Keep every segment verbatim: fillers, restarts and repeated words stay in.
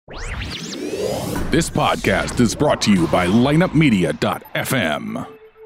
This podcast is brought to you by lineup media dot f m.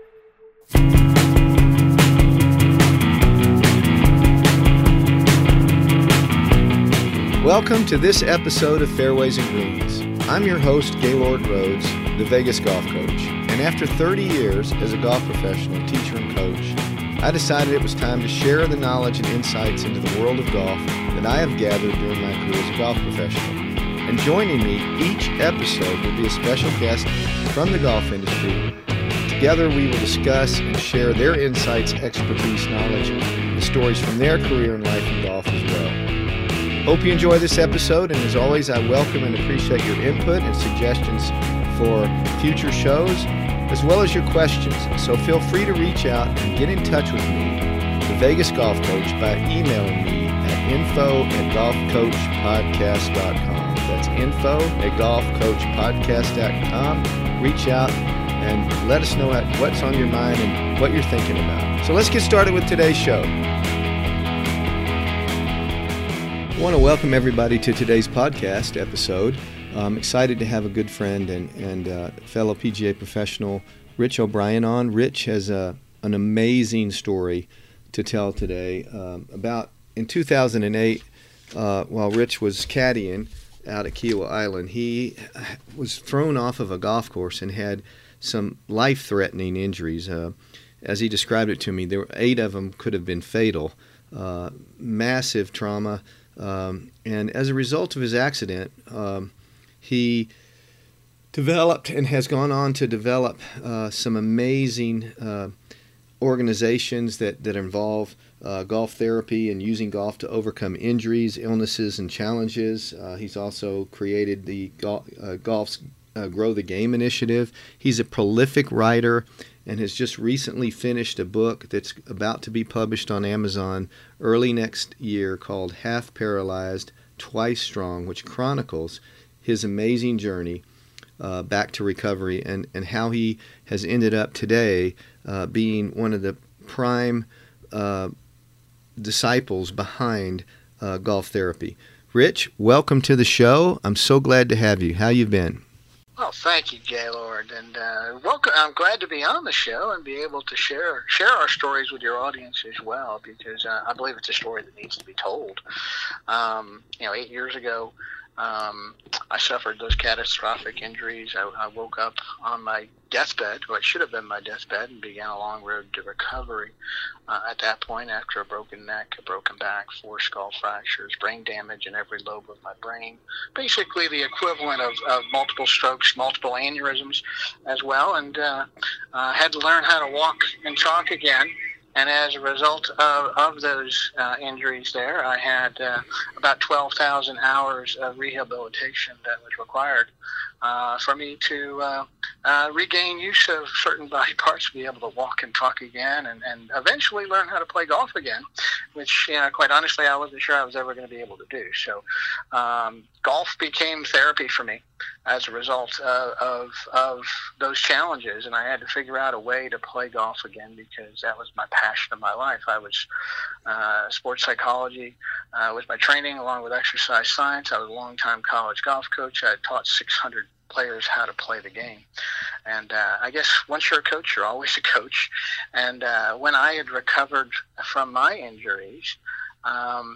Welcome to this episode of Fairways and Greens. I'm your host, Gaylord Rhodes, the Vegas golf coach. And after thirty years as a golf professional, teacher, and coach, I decided it was time to share the knowledge and insights into the world of golf that I have gathered during my career as a golf professional. And joining me each episode will be a special guest from the golf industry. Together we will discuss and share their insights, expertise, knowledge, and stories from their career and life in golf as well. Hope you enjoy this episode, and as always, I welcome and appreciate your input and suggestions for future shows, as well as your questions. So feel free to reach out and get in touch with me, the Vegas Golf Coach, by emailing me at info at golf coach podcast dot com. That's info at golf coach podcast dot com. Reach out and let us know what's on your mind and what you're thinking about. So let's get started with today's show. I want to welcome everybody to today's podcast episode. I'm excited to have a good friend and, and uh, fellow P G A professional, Rich O'Brien, on. Rich has a, an amazing story to tell today um, about in two thousand eight, uh, while Rich was caddying out at Kiawah Island, he was thrown off of a golf course and had some life-threatening injuries. Uh, as he described it to me, there were eight of them could have been fatal, uh, massive trauma. Um, and as a result of his accident, um, he developed and has gone on to develop uh, some amazing uh, organizations that, that involve uh, golf therapy and using golf to overcome injuries, illnesses, and challenges. Uh, he's also created the Gol- uh, Golf's uh, Grow the Game initiative. He's a prolific writer and has just recently finished a book that's about to be published on Amazon early next year called Half Paralyzed, Twice Strong, which chronicles his amazing journey uh, back to recovery and, and how he has ended up today uh, being one of the prime uh, disciples behind uh, golf therapy. Rich, welcome to the show. I'm so glad to have you. How you been? Well, thank you, Gaylord, and uh, welcome. I'm glad to be on the show and be able to share share our stories with your audience as well, because uh, I believe it's a story that needs to be told. Um, you know, eight years ago, um, I suffered those catastrophic injuries. I, I woke up on my deathbed, or it should have been my deathbed, and began a long road to recovery. Uh, at that point, after a broken neck, a broken back, four skull fractures, brain damage in every lobe of my brain, basically the equivalent of, of multiple strokes, multiple aneurysms as well, and uh, uh, had to learn how to walk and talk again. And as a result of, of those uh, injuries there, I had uh, about twelve thousand hours of rehabilitation that was required uh, for me to uh, uh, regain use of certain body parts, be able to walk and talk again, and, and eventually learn how to play golf again, which, you know, quite honestly, I wasn't sure I was ever going to be able to do. So um, golf became therapy for me as a result uh, of of those challenges, and I had to figure out a way to play golf again, because that was my passion of my life. I was uh, sports psychology uh, was my training, along with exercise science. I was a long-time college golf coach. I had taught six hundred players how to play the game, and uh, I guess once you're a coach, you're always a coach. And uh, when I had recovered from my injuries, um,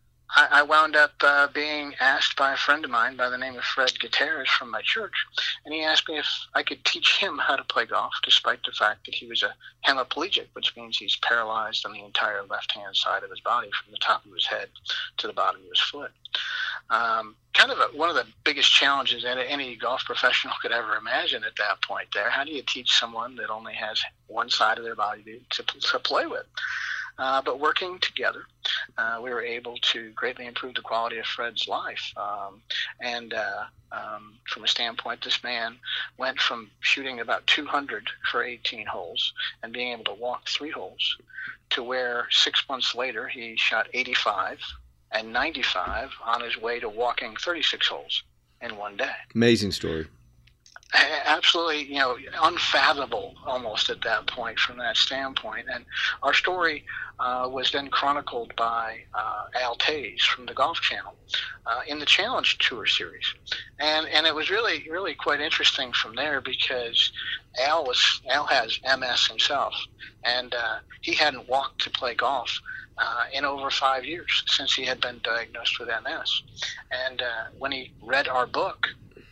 I wound up uh, being asked by a friend of mine by the name of Fred Gutierrez from my church, and he asked me if I could teach him how to play golf, despite the fact that he was a hemiplegic, which means he's paralyzed on the entire left-hand side of his body from the top of his head to the bottom of his foot. Um, kind of a, one of the biggest challenges that any golf professional could ever imagine at that point there. How do you teach someone that only has one side of their body to, to, to play with? Uh, but working together, uh, we were able to greatly improve the quality of Fred's life. Um, and uh, um, from a standpoint, this man went from shooting about two hundred for eighteen holes and being able to walk three holes to where six months later he shot eighty-five and ninety-five on his way to walking thirty-six holes in one day. Amazing story. Absolutely, you know, unfathomable almost at that point from that standpoint. And our story uh, was then chronicled by uh, Al Tays from the Golf Channel uh, in the Challenge Tour series. And and it was really, really quite interesting from there because Al was Al has M S himself, and uh, he hadn't walked to play golf Uh, in over five years since he had been diagnosed with M S. And uh, when he read our book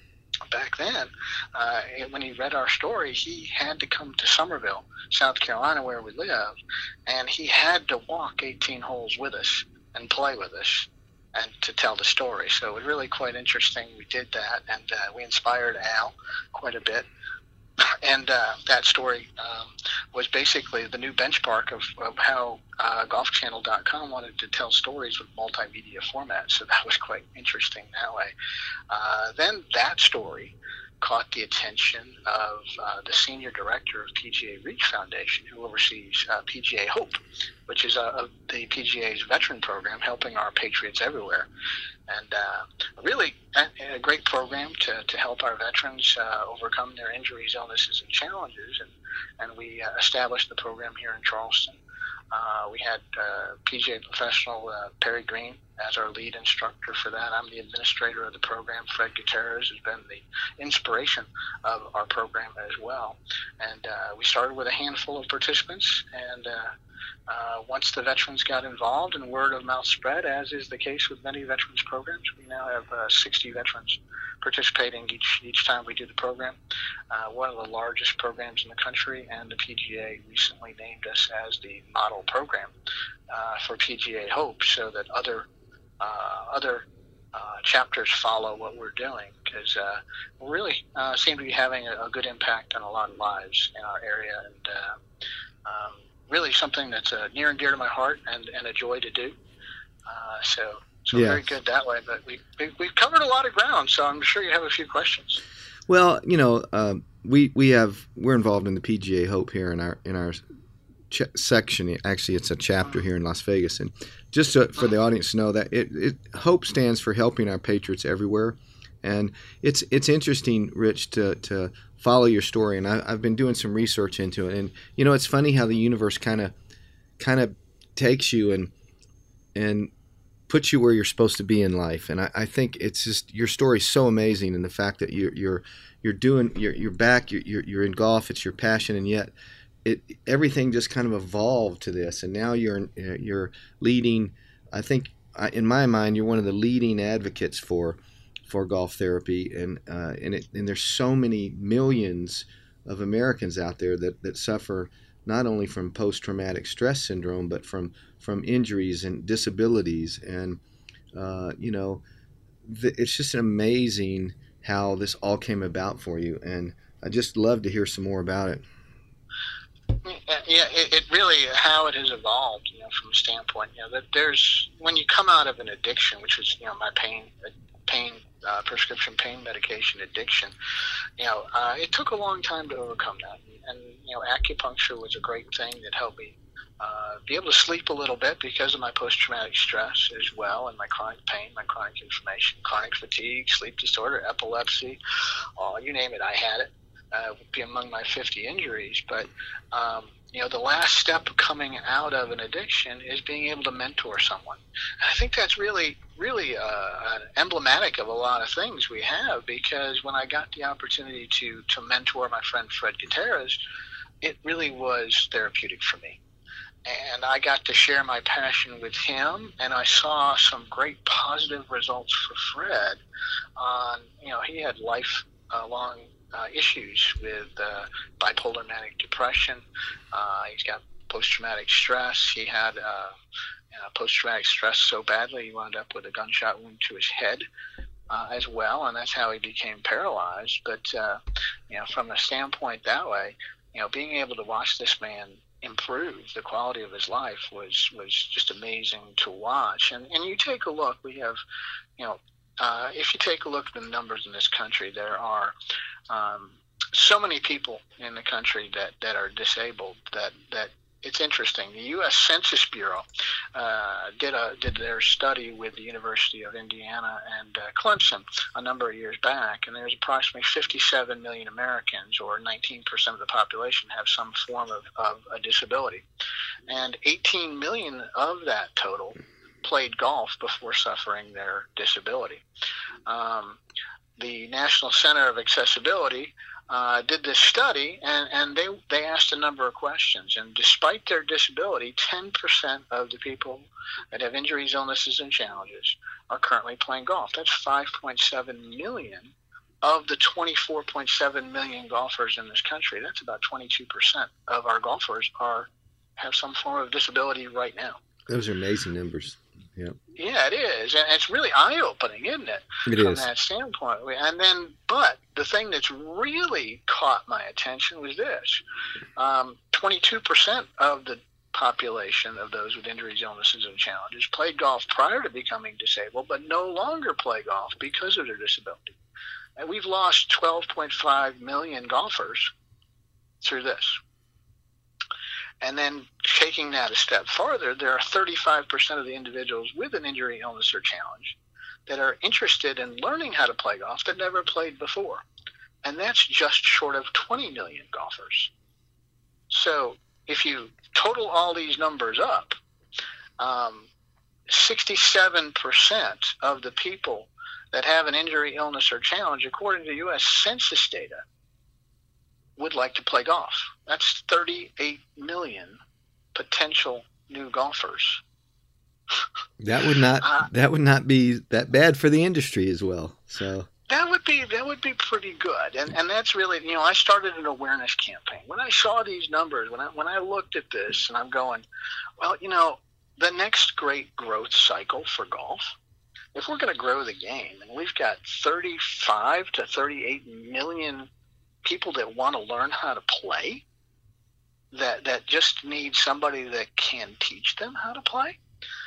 back then, uh, when he read our story, he had to come to Somerville, South Carolina, where we live, and he had to walk eighteen holes with us and play with us and to tell the story. So it was really quite interesting. We did that, and uh, we inspired Al quite a bit. And uh, that story um, was basically the new benchmark of, of how uh, golf channel dot com wanted to tell stories with multimedia format. So that was quite interesting that way. Uh, then that story caught the attention of uh, the senior director of P G A Reach Foundation, who oversees uh, P G A Hope, which is uh, the P G A's veteran program helping our patriots everywhere. And uh, really a, a great program to, to help our veterans uh, overcome their injuries, illnesses, and challenges. And, and we uh, established the program here in Charleston. Uh, we had uh, P G A professional uh, Perry Green as our lead instructor for that. I'm the administrator of the program. Fred Gutierrez has been the inspiration of our program as well. And uh, we started with a handful of participants, and uh, uh, once the veterans got involved and word of mouth spread, as is the case with many veterans programs, we now have uh, sixty veterans participating each each time we do the program. Uh, one of the largest programs in the country, and the P G A recently named us as the model program uh, for P G A Hope, so that other uh, other uh, chapters follow what we're doing, because uh, we really uh, seem to be having a, a good impact on a lot of lives in our area, and uh, um, really something that's uh, near and dear to my heart and, and a joy to do. Uh, so. So yeah. Very good that way, but we, we, we've covered a lot of ground, so I'm sure you have a few questions. Well, you know, uh, we we have we're involved in the P G A Hope here in our in our ch- section. Actually, it's a chapter here in Las Vegas, and just to, for the audience to know that it, it Hope stands for Helping Our Patriots Everywhere, and it's it's interesting, Rich, to to follow your story, and I, I've been doing some research into it, and you know, it's funny how the universe kind of kind of takes you and and puts you where you're supposed to be in life. And I, I think it's just, your story's so amazing, and the fact that you're you're you're doing you're you're back, you're you're, you're in golf, it's your passion, and yet it everything just kind of evolved to this, and now you're you're leading. I think in my mind you're one of the leading advocates for for golf therapy, and uh, and it and there's so many millions of Americans out there that that suffer not only from post-traumatic stress syndrome, but from from injuries and disabilities. And, uh, you know, th- it's just amazing how this all came about for you. And I just love to hear some more about it. Yeah, it, it really, how it has evolved, you know, from a standpoint, you know, that there's, when you come out of an addiction, which was, you know, my pain, pain, uh, prescription pain medication addiction, you know, uh, it took a long time to overcome that. And, you know, acupuncture was a great thing that helped me uh, be able to sleep a little bit because of my post-traumatic stress as well, and my chronic pain, my chronic inflammation, chronic fatigue, sleep disorder, epilepsy, uh, you name it, I had it. Uh, would be among my fifty injuries. But, um, you know, the last step of coming out of an addiction is being able to mentor someone. And I think that's really, really uh, emblematic of a lot of things we have, because when I got the opportunity to, to mentor my friend Fred Gutierrez, it really was therapeutic for me. And I got to share my passion with him, and I saw some great positive results for Fred. On, you know, he had lifelong uh, issues with uh, bipolar manic depression. Uh, he's got post-traumatic stress. He had uh, uh, post-traumatic stress so badly he wound up with a gunshot wound to his head uh, as well, and that's how he became paralyzed. But uh, you know, from a standpoint that way, you know, being able to watch this man improve the quality of his life was was just amazing to watch. And and you take a look, we have, you know, uh, if you take a look at the numbers in this country, there are um, so many people in the country that, that are disabled that that it's interesting. The U S Census Bureau uh, did a did their study with the University of Indiana and uh, Clemson a number of years back, and there's approximately fifty-seven million Americans, or nineteen percent of the population, have some form of, of a disability, and eighteen million of that total played golf before suffering their disability. Um, the National Center of Accessibility Uh, did this study, and, and they they asked a number of questions. And despite their disability, ten percent of the people that have injuries, illnesses, and challenges are currently playing golf. That's five point seven million of the twenty-four point seven million golfers in this country. That's about twenty-two percent of our golfers are have some form of disability right now. Those are amazing numbers. Yeah. Yeah, it is, and it's really eye-opening, isn't it? It from is. that standpoint. And then, but the thing that's really caught my attention was this: um, twenty-two percent of the population of those with injuries, illnesses, and challenges played golf prior to becoming disabled, but no longer play golf because of their disability. And we've lost twelve point five million golfers through this. And then taking that a step farther, there are thirty-five percent of the individuals with an injury, illness, or challenge that are interested in learning how to play golf that never played before. And that's just short of twenty million golfers. So if you total all these numbers up, um, sixty-seven percent of the people that have an injury, illness, or challenge, according to U S Census data, would like to play golf. That's thirty-eight million potential new golfers. That would not uh, that would not be that bad for the industry as well. So that would be that would be pretty good. And and that's really, you know, I started an awareness campaign. When I saw these numbers, when I when I looked at this, and I'm going, well, you know, the next great growth cycle for golf, if we're going to grow the game, and we've got thirty-five to thirty-eight million people that want to learn how to play, that that just need somebody that can teach them how to play.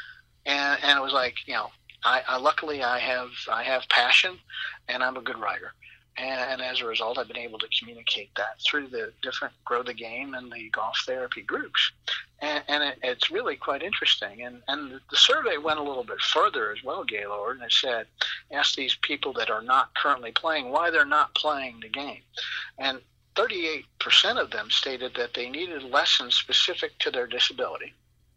And and it was like, you know, I, I luckily I have I have passion, and I'm a good writer. And, and as a result, I've been able to communicate that through the different Grow the Game and the golf therapy groups. And, and it, it's really quite interesting. And, and the survey went a little bit further as well, Gaylord, and it said, ask these people that are not currently playing why they're not playing the game. And thirty-eight percent of them stated that they needed lessons specific to their disability.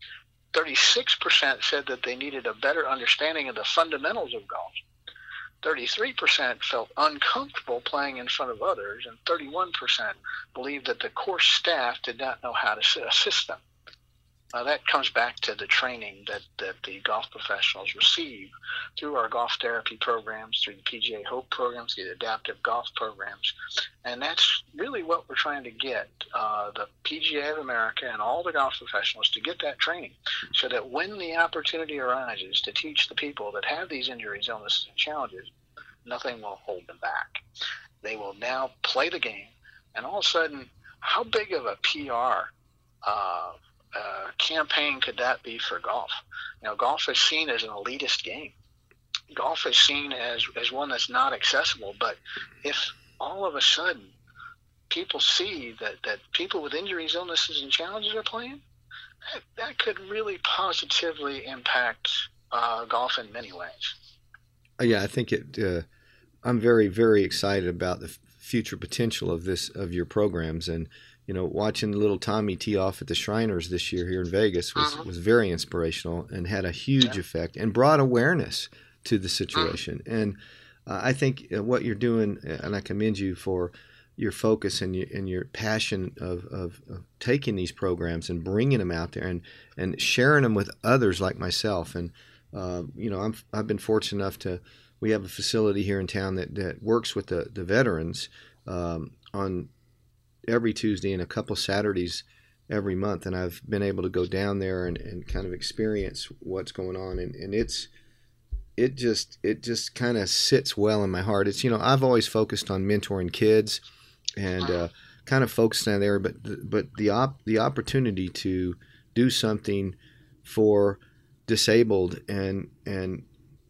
thirty-six percent said that they needed a better understanding of the fundamentals of golf. thirty-three percent felt uncomfortable playing in front of others, and thirty-one percent believed that the course staff did not know how to assist them. Uh, that comes back to the training that, that the golf professionals receive through our golf therapy programs, through the P G A Hope programs, the adaptive golf programs. And that's really what we're trying to get uh, the P G A of America and all the golf professionals to get that training, so that when the opportunity arises to teach the people that have these injuries, illnesses, and challenges, nothing will hold them back. They will now play the game, and all of a sudden, how big of a P R uh, uh, campaign could that be for golf? You know, golf is seen as an elitist game. Golf is seen as, as one that's not accessible, but if all of a sudden people see that, that people with injuries, illnesses, and challenges are playing, that, that could really positively impact uh, golf in many ways. yeah, I think it. Uh, I'm very, very excited about the future potential of this of your programs, and you know, watching little Tommy tee off at the Shriners this year here in Vegas was, Uh-huh. was very inspirational and had a huge Yeah. effect and brought awareness to the situation. Uh-huh. And uh, I think uh, what you're doing, and I commend you for your focus and your, and your passion of, of, of taking these programs and bringing them out there and, and sharing them with others like myself. And, uh, you know, I'm, I've been fortunate enough to, we have a facility here in town that, that works with the, the veterans um, on every Tuesday and a couple Saturdays every month. And I've been able to go down there and, and kind of experience what's going on. And, and it's, it just, it just kind of sits well in my heart. It's, you know, I've always focused on mentoring kids and uh, kind of focused on there, but, the, but the op, the opportunity to do something for disabled and, and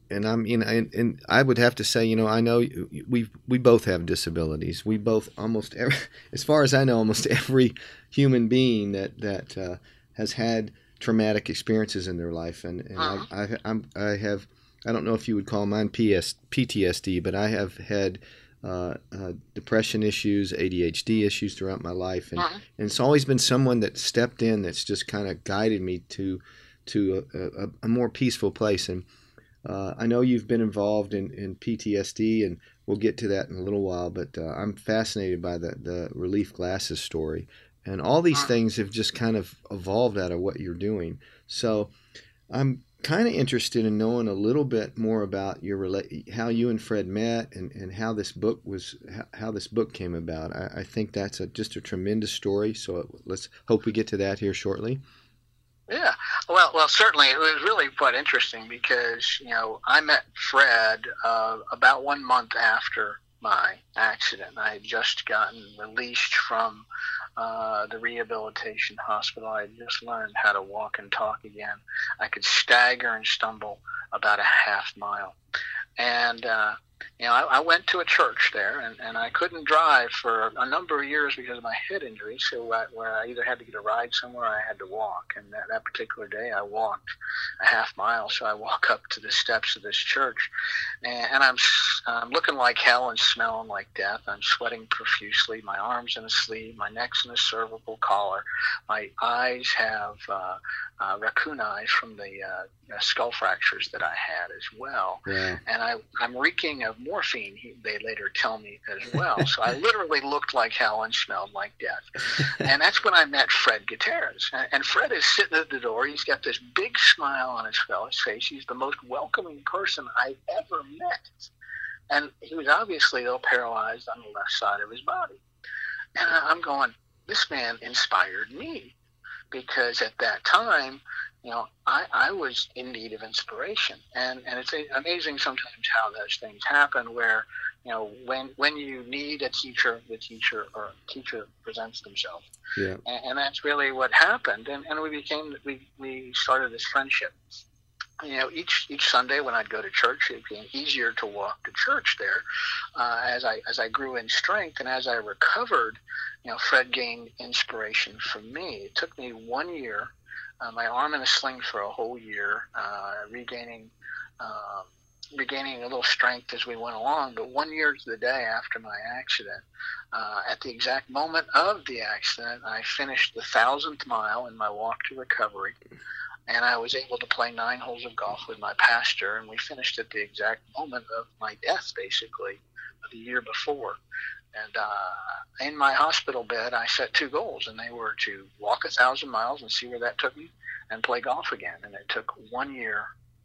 and I'm, you know, and, and I would have to say, you know, I know we we both have disabilities. We both almost, every, as far as I know, almost every human being that that uh, has had traumatic experiences in their life, and and uh-huh. I I, I'm, I have, I don't know if you would call mine P S, P T S D, but I have had uh, uh, depression issues, A D H D issues throughout my life, and uh-huh. and it's always been someone that stepped in that's just kind of guided me to to a, a, a more peaceful place. And uh, I know you've been involved in, in P T S D, and we'll get to that in a little while, but uh, I'm fascinated by the, the Relief Glasses story. And all these things have just kind of evolved out of what you're doing. So I'm kind of interested in knowing a little bit more about your rela- how you and Fred met, and, and how this book was how, how this book came about. I, I think that's a, just a tremendous story. So let's hope we get to that here shortly. Yeah, well, well, certainly it was really quite interesting because, you know, I met Fred uh, about one month after my accident. I had just gotten released from uh, the rehabilitation hospital. I had just learned how to walk and talk again. I could stagger and stumble about a half mile. And, uh, you know, I, I went to a church there, and, and I couldn't drive for a number of years because of my head injury, so I, where I either had to get a ride somewhere or I had to walk. And that, that particular day, I walked a half mile, so I walk up to the steps of this church, and, and I'm, I'm looking like hell and smelling like death. I'm sweating profusely. My arm's in a sleeve, my neck's in a cervical collar. My eyes have uh, uh, raccoon eyes from the uh, skull fractures that I had as well. Yeah. And I, I'm reeking of morphine, he, they later tell me as well. So I literally looked like hell and smelled like death. And that's when I met Fred Gutierrez. And, and Fred is sitting at the door. He's got this big smile on his face. He's the most welcoming person I've ever met. And he was obviously, though, paralyzed on the left side of his body. And I'm going, this man inspired me, because at that time, you know, I, I was in need of inspiration. And, and it's amazing sometimes how those things happen where, you know, when when you need a teacher, the teacher or teacher presents themselves. Yeah. And, and that's really what happened. And, and we became, we, we started this friendship. You know, each each Sunday when I'd go to church, it became easier to walk to church there uh, as I as I grew in strength, and as I recovered. You know, Fred gained inspiration from me. It took me one year, uh, my arm in a sling for a whole year, uh, regaining uh, regaining a little strength as we went along. But one year to the day after my accident, uh, at the exact moment of the accident, I finished the thousandth mile in my walk to recovery. And I was able to play nine holes of golf with my pastor, and we finished at the exact moment of my death, basically, the year before. And uh, in my hospital bed, I set two goals, and they were to walk a thousand miles and see where that took me, and play golf again. And it took one year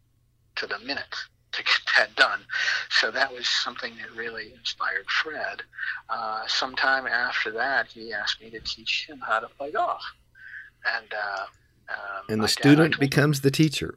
to the minute to get that done. So that was something that really inspired Fred. Uh, sometime after that, he asked me to teach him how to play golf. And uh, Um, and the student becomes the teacher.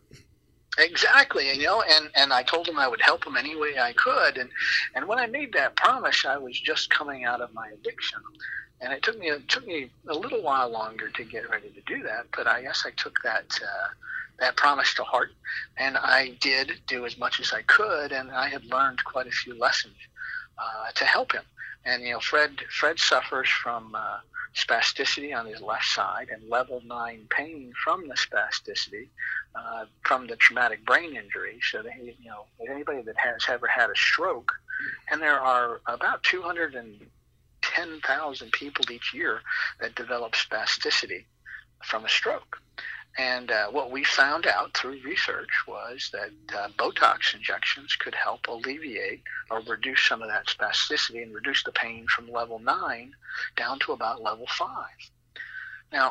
Exactly, you know, and, and I told him I would help him any way I could. And, and when I made that promise, I was just coming out of my addiction. And it took me it took me a little while longer to get ready to do that. But I guess I took that uh, that promise to heart, and I did do as much as I could. And I had learned quite a few lessons uh, to help him. And you know, Fred Fred suffers from uh, spasticity on his left side and level nine pain from the spasticity uh, from the traumatic brain injury. So that he, you know, anybody that has ever had a stroke, and there are about two hundred ten thousand people each year that develop spasticity from a stroke. And uh, what we found out through research was that uh, Botox injections could help alleviate or reduce some of that spasticity and reduce the pain from level nine down to about level five. Now,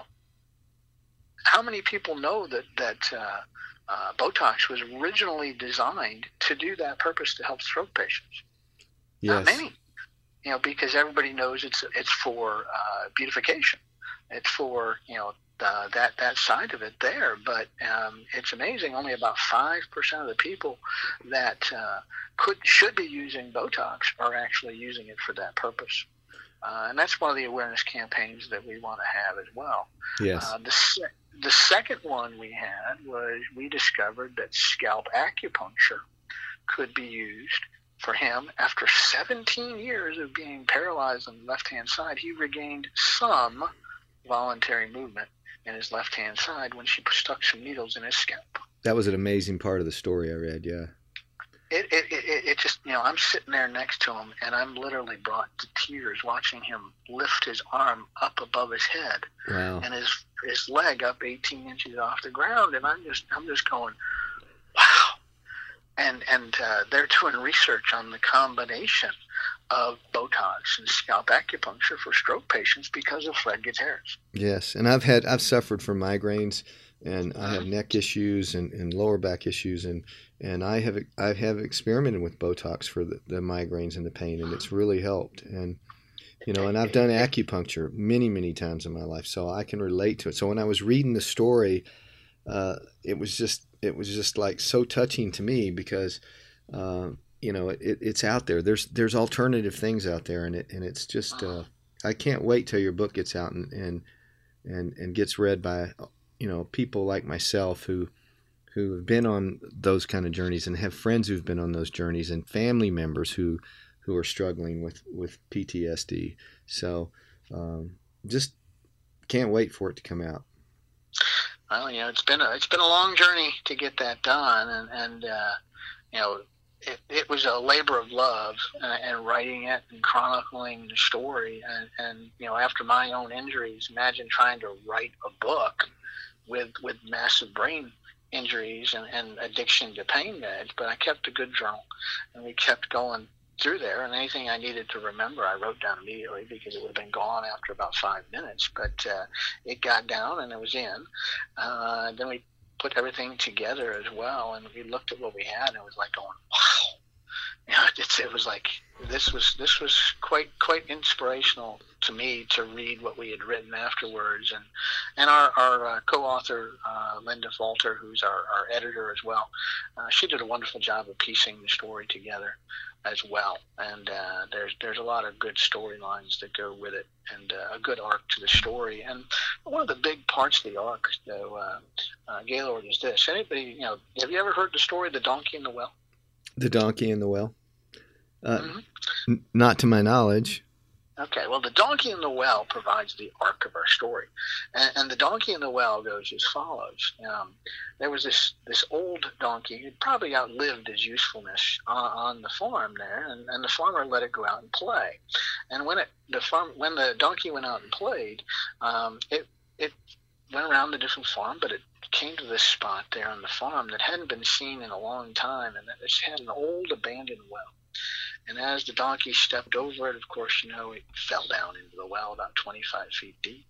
how many people know that, that uh, uh, Botox was originally designed to do that purpose, to help stroke patients? Yes. Not many. You know, because everybody knows it's it's for uh, beautification. It's for, you know, Uh, that that side of it there, but um, it's amazing. Only about five percent of the people that uh, could should be using Botox are actually using it for that purpose, uh, and that's one of the awareness campaigns that we want to have as well. Yes. Uh, the se- the second one we had was we discovered that scalp acupuncture could be used for him. After seventeen years of being paralyzed on the left-hand side, he regained some voluntary movement in his left-hand side when she stuck some needles in his scalp. That was an amazing part of the story I read, yeah. It, it, it, it just, you know, I'm sitting there next to him, and I'm literally brought to tears watching him lift his arm up above his head, wow. and his his leg up eighteen inches off the ground, and I'm just I'm just going, wow. And and uh, they're doing research on the combination of Botox and scalp acupuncture for stroke patients because of Fred Gutierrez. Yes, and I've had I've suffered from migraines, and I have neck issues and, and lower back issues, and, and I have I have experimented with Botox for the, the migraines and the pain, and it's really helped. And you know, and I've done acupuncture many many times in my life, so I can relate to it. So when I was reading the story, uh, it was just it was just like so touching to me because. Uh, You know, it, it's out there. There's there's alternative things out there, and it and it's just uh, I can't wait till your book gets out and, and and and gets read by you know people like myself who who have been on those kind of journeys and have friends who've been on those journeys and family members who who are struggling with, with P T S D. So um, just can't wait for it to come out. Well, you know, it's been a it's been a long journey to get that done, and and uh, you know. It, it was a labor of love, uh, and writing it and chronicling the story. And, and, you know, after my own injuries, imagine trying to write a book with with massive brain injuries and, and addiction to pain meds. But I kept a good journal, and we kept going through there. And anything I needed to remember, I wrote down immediately because it would have been gone after about five minutes. But uh, it got down and it was in. Uh, then we put everything together as well, and we looked at what we had, and it was like going, wow. You know, it's, it was like this was this was quite quite inspirational to me to read what we had written afterwards, and and our our uh, co-author uh, Linda Falter, who's our, our editor as well, uh, she did a wonderful job of piecing the story together as well. And uh, there's there's a lot of good storylines that go with it, and uh, a good arc to the story. And one of the big parts of the arc, though, uh, uh, Gaylord, is this: anybody, you know, have you ever heard the story of the donkey in the well? The donkey in the well? Uh, mm-hmm. n- not to my knowledge. Okay, well, the donkey in the well provides the arc of our story. And, and the donkey in the well goes as follows. Um, there was this, this old donkey who probably outlived his usefulness on, on the farm there, and, and the farmer let it go out and play. And when it the farm when the donkey went out and played, um, it it went around the different farm, but it came to this spot there on the farm that hadn't been seen in a long time, and it had an old abandoned well. And as the donkey stepped over it, of course, you know, it fell down into the well about twenty-five feet deep.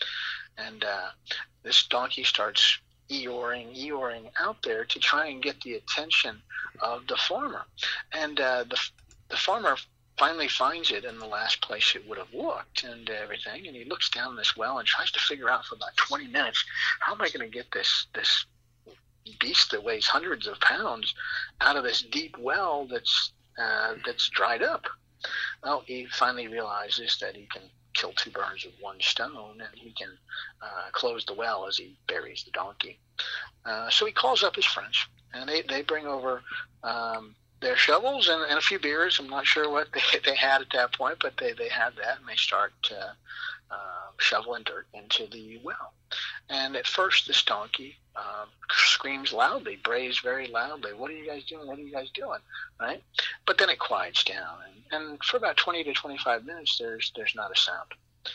And uh, this donkey starts Eeyoring, Eeyoring out there to try and get the attention of the farmer. And uh, the the farmer finally finds it in the last place it would have looked and everything. And he looks down this well and tries to figure out for about twenty minutes, how am I going to get this this beast that weighs hundreds of pounds out of this deep well that's uh, that's dried up? Well, he finally realizes that he can kill two birds with one stone, and he can uh, close the well as he buries the donkey. Uh, so he calls up his friends, and they, they bring over um, their shovels and, and a few beers. I'm not sure what they, they had at that point, but they, they had that, and they start uh, uh, shoveling dirt into the well. And at first, this donkey uh, screams loudly, brays very loudly, "What are you guys doing? What are you guys doing?" Right? But then it quiets down, and, and for about twenty to twenty-five minutes, there's there's not a sound.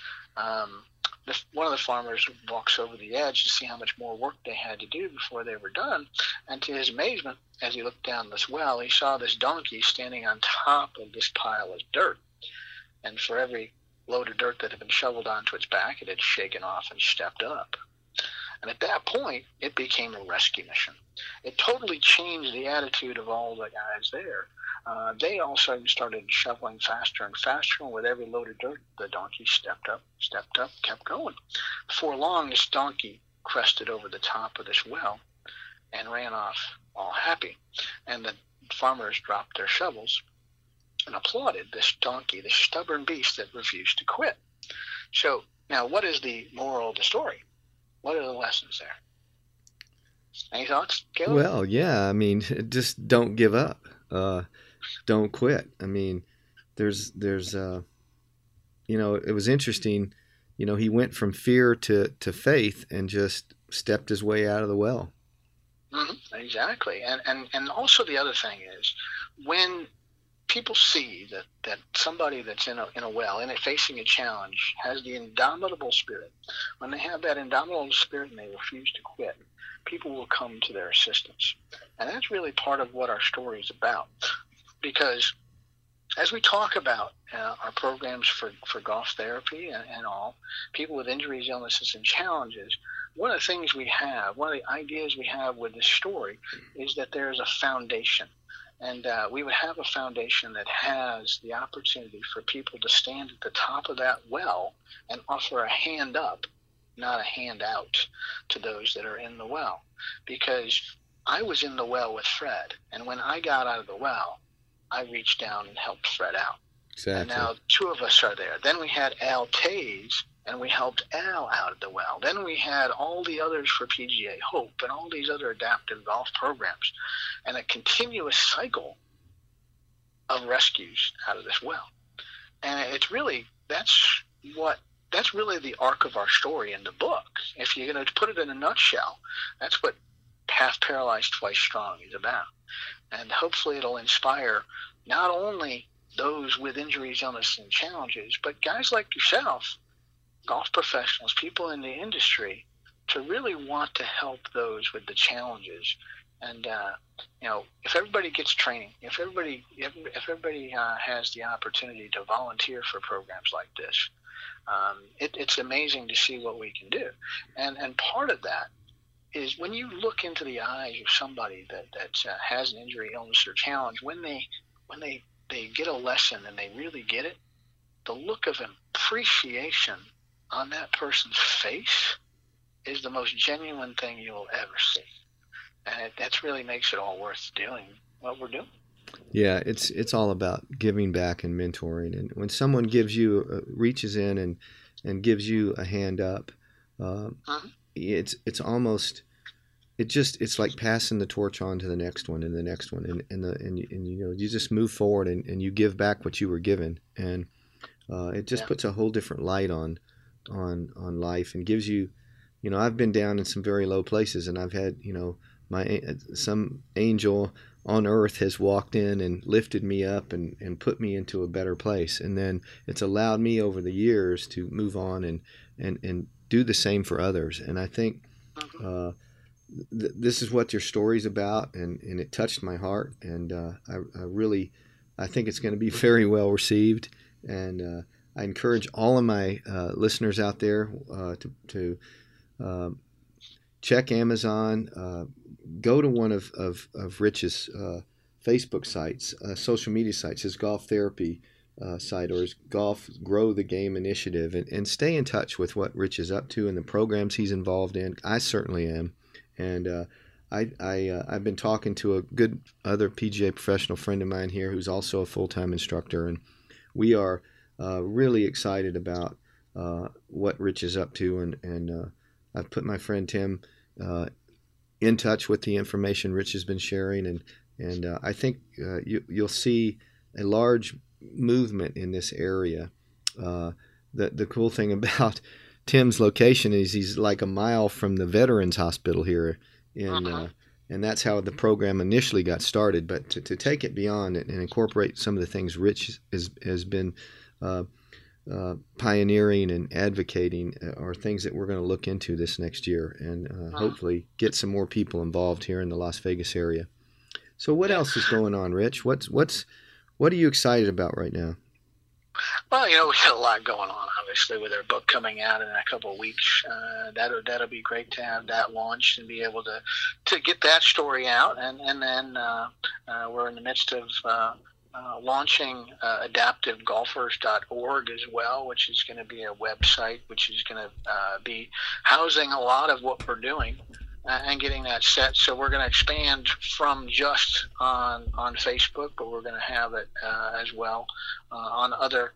Um, the, one of the farmers walks over the edge to see how much more work they had to do before they were done, and to his amazement, as he looked down this well, he saw this donkey standing on top of this pile of dirt, and for every load of dirt that had been shoveled onto its back, it had shaken off and stepped up. And at that point, it became a rescue mission. It totally changed the attitude of all the guys there. Uh, they all started, started shoveling faster and faster, and with every load of dirt, the donkey stepped up, stepped up, kept going. Before long, this donkey crested over the top of this well and ran off all happy. And the farmers dropped their shovels and applauded this donkey, this stubborn beast that refused to quit. So now, what is the moral of the story? What are the lessons there? Any thoughts, Caleb? Well, yeah, I mean, just don't give up. uh, don't quit. I mean, there's, there's, uh, you know, it was interesting. You know, he went from fear to, to faith and just stepped his way out of the well. Mm-hmm, exactly. And, and, and also the other thing is when people see that, that somebody that's in a, in a well and facing a challenge has the indomitable spirit, when they have that indomitable spirit and they refuse to quit, people will come to their assistance. And that's really part of what our story is about. Because as we talk about uh, our programs for, for golf therapy and, and all, people with injuries, illnesses, and challenges, one of the things we have, one of the ideas we have with this story is that there's a foundation. And uh, we would have a foundation that has the opportunity for people to stand at the top of that well and offer a hand up, not a hand out, to those that are in the well. Because I was in the well with Fred, and when I got out of the well, I reached down and helped Fred out. Exactly. And now two of us are there. Then we had Al Taze, and we helped Al out of the well. Then we had all the others for P G A Hope and all these other adaptive golf programs, and a continuous cycle of rescues out of this well. And it's really, that's what, that's really the arc of our story in the book. If you're going to put it in a nutshell, that's what Half Paralyzed Twice Strong is about. And hopefully it'll inspire not only those with injuries, illness, and challenges, but guys like yourself, golf professionals, people in the industry, to really want to help those with the challenges. And, uh, you know, if everybody gets training, if everybody, if, if everybody uh, has the opportunity to volunteer for programs like this, um, it, it's amazing to see what we can do. And, and part of that is when you look into the eyes of somebody that, that uh, has an injury, illness, or challenge, when they when they, they get a lesson and they really get it, the look of appreciation on that person's face is the most genuine thing you'll ever see. And it, that really makes it all worth doing what we're doing. Yeah, it's it's all about giving back and mentoring. And when someone gives you, uh, reaches in and, and gives you a hand up, uh, uh-huh. it's it's almost, it just, it's like passing the torch on to the next one and the next one. And, and, the, and, and you know, you just move forward and, and you give back what you were given. And uh, it just yeah. puts a whole different light on on on life and gives you, you know, I've been down in some very low places and I've had, you know, my some angel on earth has walked in and lifted me up and, and put me into a better place. And then it's allowed me over the years to move on and, and, and do the same for others. And I think uh, th- this is what your story's about, and, and it touched my heart. And uh, I, I really, I think it's going to be very well received. And uh, I encourage all of my uh, listeners out there uh, to, to uh, check Amazon, uh, go to one of, of, of Rich's uh, Facebook sites, uh, social media sites, his golf therapy uh, site, or his Golf Grow the Game initiative, and, and stay in touch with what Rich is up to and the programs he's involved in. I certainly am. And uh, I, I, uh, I've been talking to a good other P G A professional friend of mine here who's also a full-time instructor, and we are uh, really excited about uh, what Rich is up to. And, and uh, I've put my friend Tim uh, in touch with the information Rich has been sharing, and and uh, I think uh, you, you'll see a large movement in this area. Uh, the the cool thing about Tim's location is he's like a mile from the Veterans Hospital here, in, uh-huh. uh, and that's how the program initially got started. But to, to take it beyond and incorporate some of the things Rich has has been uh, Uh, pioneering and advocating are things that we're going to look into this next year, and uh, hopefully get some more people involved here in the Las Vegas area. So what else is going on, Rich? What's what's what are you excited about right now? Well, you know, we got a lot going on, obviously, with our book coming out in a couple of weeks. Uh, that'll that'll be great to have that launched and be able to to get that story out, and and then uh, uh, we're in the midst of Uh, Uh, launching uh, adaptive golfers dot org as well, which is going to be a website which is going to uh, be housing a lot of what we're doing uh, and getting that set. So we're going to expand from just on on Facebook, but we're going to have it uh, as well uh, on other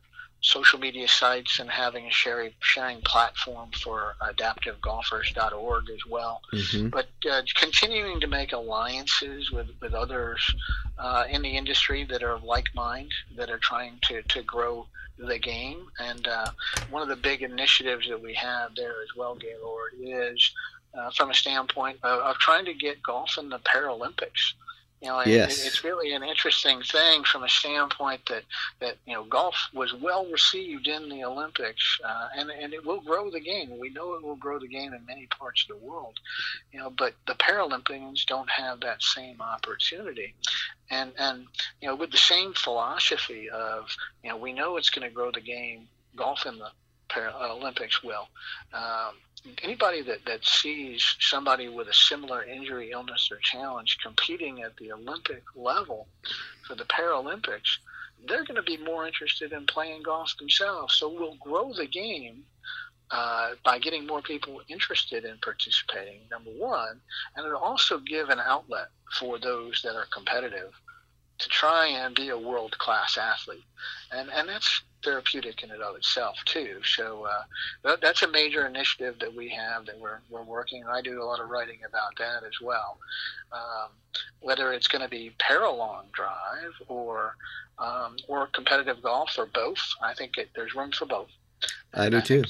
social media sites and having a sharing, sharing platform for adaptive golfers dot org as well. Mm-hmm. But uh, continuing to make alliances with, with others uh, in the industry that are of like mind, that are trying to, to grow the game. And uh, one of the big initiatives that we have there as well, Gaylord, is uh, from a standpoint of, of trying to get golf in the Paralympics. You know, yes. it, it's really an interesting thing from a standpoint that, that you know, golf was well received in the Olympics, uh, and, and it will grow the game. We know it will grow the game in many parts of the world, you know, but the Paralympians don't have that same opportunity. And, and you know, with the same philosophy of, you know, we know it's going to grow the game, golf in the Paralympics will. Um, anybody that, that sees somebody with a similar injury, illness, or challenge competing at the Olympic level for the Paralympics, they're going to be more interested in playing golf themselves. So we'll grow the game uh, by getting more people interested in participating, number one, and it'll also give an outlet for those that are competitive to try and be a world-class athlete. And, and that's therapeutic in and of itself too. So uh, that, that's a major initiative that we have that we're we're working. I do a lot of writing about that as well. Um, whether it's going to be Paralong Drive or um, or competitive golf or both, I think it, there's room for both. I do I too.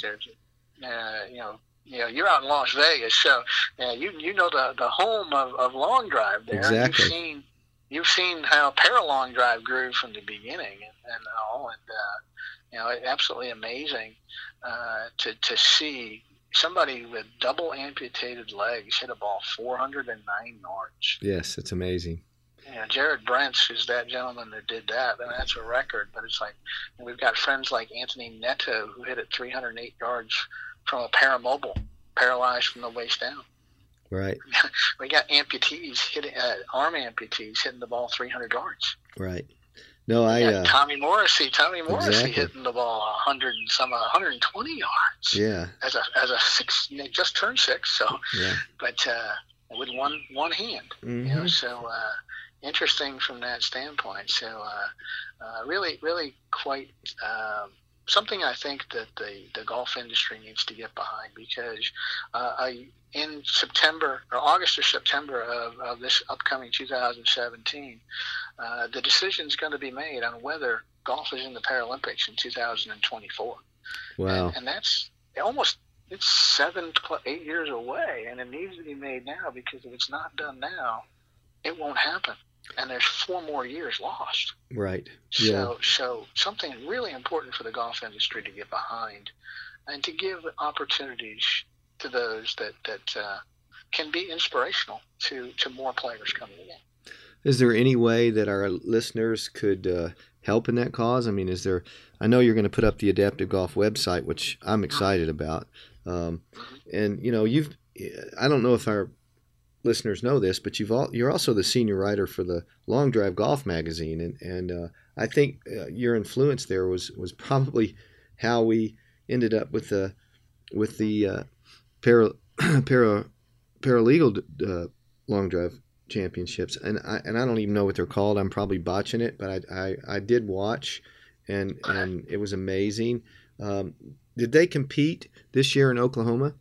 Uh, you know, you know, you're out in Las Vegas, so uh, you you know the the home of, of Long Drive there. Exactly. You've seen you've seen how Paralong Drive grew from the beginning, and, and all, and uh, you know, absolutely amazing uh, to to see somebody with double amputated legs hit a ball four hundred nine yards. Yes, it's amazing. You know, Jared Brents is that gentleman that did that, and that's a record. But it's like, and we've got friends like Anthony Neto who hit it three hundred eight yards from a paramobile, paralyzed from the waist down. Right. We got amputees hitting, uh, arm amputees hitting the ball three hundred yards. Right. No, I. Uh, Tommy Morrissey, Tommy Morrissey exactly. hitting the ball a hundred and some, one hundred twenty yards. Yeah. As a as a six, just turned six. So, yeah. but uh, with one one hand, mm-hmm. you know. So uh, interesting from that standpoint. So uh, uh, really, really quite. Um, Something I think that the, the golf industry needs to get behind, because uh, I, in September or August or September of, of this upcoming two thousand seventeen, uh, the decision is going to be made on whether golf is in the Paralympics in two thousand twenty-four. Wow. And, and that's almost, it's seven, eight years away, and it needs to be made now, because if it's not done now, it won't happen. And there's four more years lost. Right. So, yeah. so something really important for the golf industry to get behind, and to give opportunities to those that that uh, can be inspirational to, to more players coming in. Is there any way that our listeners could uh, help in that cause? I mean, is there? I know you're going to put up the Adaptive Golf website, which I'm excited about. Um, and you know, you've. I don't know if our listeners know this, but you've all, you're also the senior writer for the Long Drive Golf magazine, and and uh, I think uh, your influence there was, was probably how we ended up with the with the uh, para, para paralegal uh, Long Drive championships, and I and I don't even know what they're called. I'm probably botching it, but I I, I did watch, and and it was amazing. Um, did they compete this year in Oklahoma?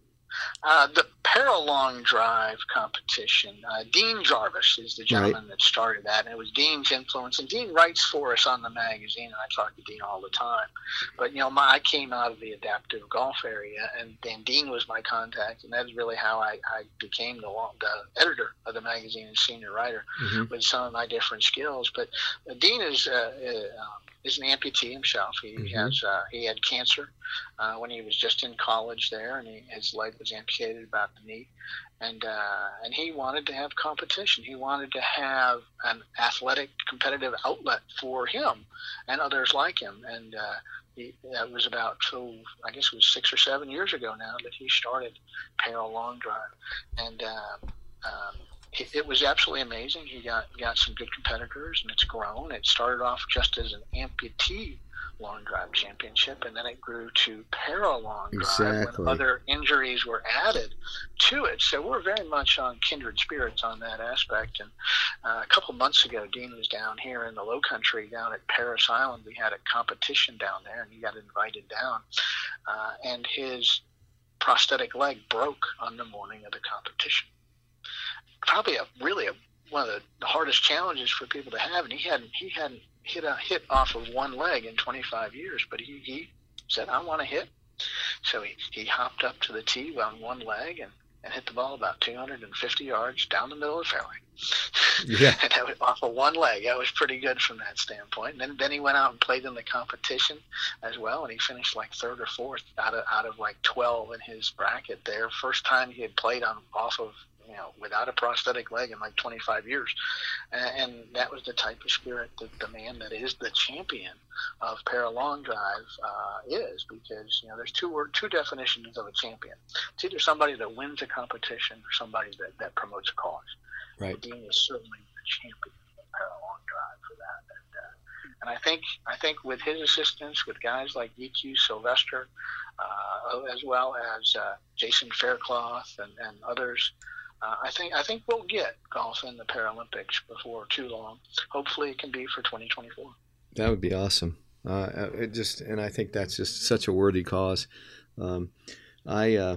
Uh, the Paralong Drive competition, uh, Dean Jarvis is the gentleman right. that started that, and it was Dean's influence. And Dean writes for us on the magazine, and I talk to Dean all the time. But, you know, my, I came out of the adaptive golf area, and, and Dean was my contact, and that's really how I, I became the, the editor of the magazine and senior writer mm-hmm. with some of my different skills. But uh, Dean is uh, uh, is an amputee himself. He mm-hmm. has uh, he had cancer uh, when he was just in college there, and he, his leg was amputated about the knee, and uh, and he wanted to have competition. He wanted to have an athletic, competitive outlet for him and others like him. And uh, he, that was about, so I guess it was six or seven years ago now that he started Para Long Drive, and uh, um, it, it was absolutely amazing. He got got some good competitors, and it's grown. It started off just as an amputee long drive championship, and then it grew to para long drive exactly. when other injuries were added to it. So we're very much on kindred spirits on that aspect. And uh, a couple months ago, Dean was down here in the Low Country, down at Paris Island. We had a competition down there, and he got invited down, uh, and his prosthetic leg broke on the morning of the competition. Probably a really a, one of the hardest challenges for people to have, and he hadn't he hadn't hit a hit off of one leg in twenty-five years, but he, he said, I want to hit. So he, he hopped up to the tee on one leg and, and hit the ball about two hundred fifty yards down the middle of the fairway. Yeah. And that was off of one leg. That was pretty good from that standpoint. And then, then he went out and played in the competition as well, and he finished like third or fourth out of out of like twelve in his bracket there. First time he had played on off of, you know, without a prosthetic leg in like twenty-five years. And, and that was the type of spirit that the man that is the champion of para long drive uh, is, because, you know, there's two word, two definitions of a champion. It's either somebody that wins a competition or somebody that, that promotes a cause. Right. Dean is certainly the champion of para long drive for that. And, uh, and I think I think with his assistance, with guys like E Q Sylvester, uh, as well as uh, Jason Faircloth and, and others, Uh, I think I think we'll get golf in the Paralympics before too long. Hopefully, it can be for twenty twenty-four. That would be awesome. Uh, it just, and I think that's just such a worthy cause. Um, I, uh,